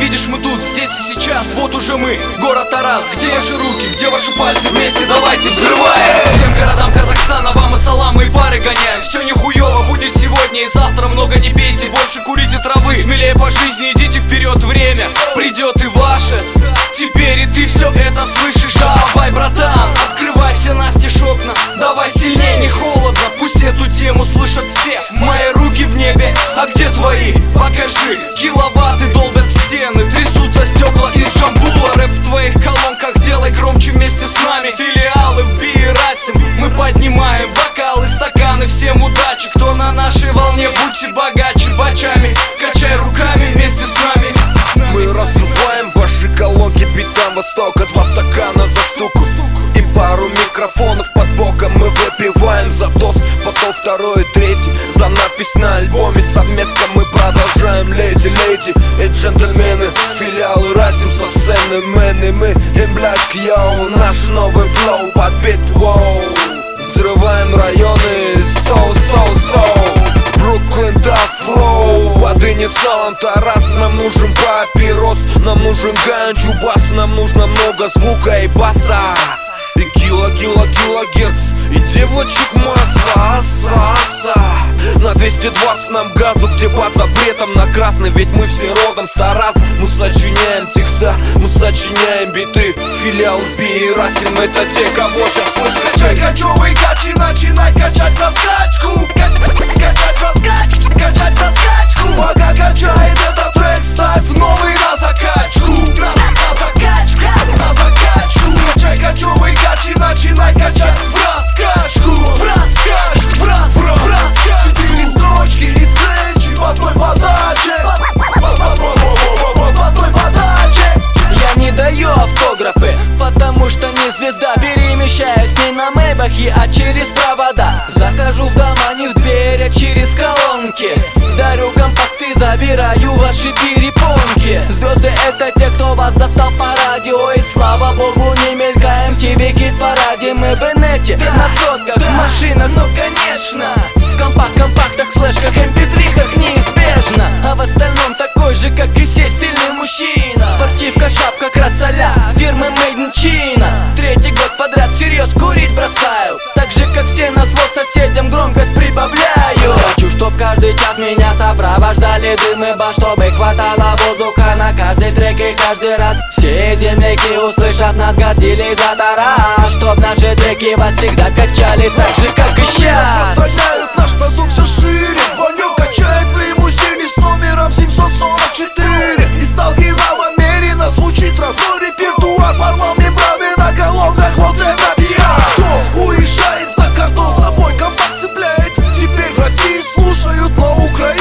видишь, мы тут, здесь и сейчас. Вот уже мы, город Тарас. Где ваши руки, где ваши пальцы? Вместе давайте взрываем. Всем городам Казахстана вам и саламы и пары гоняем. Все нихуево будет сегодня и завтра. Много не пейте, больше курите травы. Смелее по жизни, идите вперед, время придет и ваше. Теперь и ты все это слышишь. Давай, братан, открывай все настежь окна. Давай сильнее, не холодно, пусть эту тему слышат все. Мои руки в небе, а где твои? Покажи. Киловатты долбят стены, трясутся стекла из джамбула. Рэп в твоих колонках делай громче вместе с нами. Филиалы в Биерасим, мы поднимаем бокалы, стаканы. Всем удачи, кто на нашей волне, будьте богаче. Бачами, качай руками вместе с нами. Мы разрываем ваши колонки битам Востока. 2 стакана за штуку и пару микрофонов под боком. Мы выпиваем за тост, потом второй и третий за надпись на альбоме. Совместно мы продолжаем, леди и джентльмены. Филиалы Расим со сцены, мэны. Мы им, блядь, йоу, наш новый флоу под бит, воу. Взрываем районы, соу Бруклин, да, флоу. Под инициалом Тарас. Нам нужен папирос, нам нужен ганджу бас. Нам нужно много звука и баса. И килогерц, и девочек масса, на 220 нам газу, где под запретом на красный. Ведь мы все родом с Тараса. Мы сочиняем текста, мы сочиняем биты. Филиал в Биерасим, это те, кого сейчас слышишь. Качай, кочевый качи, начинай качать раскачку. Качать раскачку. Пока качает этот трек, ставь новый на закачку. На закачку. Качай, кочевый качи, начинай качать в раскачку. В раскачку. 4 строчки из кренчи по твой подаче. По твой подаче. Я не даю автографы, потому что не звезда. Перемещаюсь не на мэйбахе, а через провода. Захожу в дома не в дверь, а через колонки. Дарю компакты, забираю ваши перепонки. Звезды это те, кто вас достал по радио. И слава богу не мелькаем в тебе хит-параде. Мы в инете, на сотках, в машинах, ну конечно. В компактах, флешках, mp3-ках неизбежно. А в остальном такой же, как и все, стильный мужчина. Спортивка, шапка, красоля, фирмы Made in China. 3-й год подряд всерьез курить бросаю. Так же, как все на зло соседям громкость прибавляю. Хочу, чтоб каждый час меня сопровождали дым и баш, чтобы хватало воздуха на каждый трек и каждый раз. Все земляки услышат нас, гордились за Тарас. Чтоб наши треки вас всегда качали так же, как и сейчас. Распространяют наш продукт все шире. Ванек качает в лимузине с номером 744. И сталкера намеренно звучит родной репертуар. Порвал мне брови на колонках, вот это пиар. Кто уезжает за кордон, с собой компакт цепляет. Теперь в России слушают на Украине.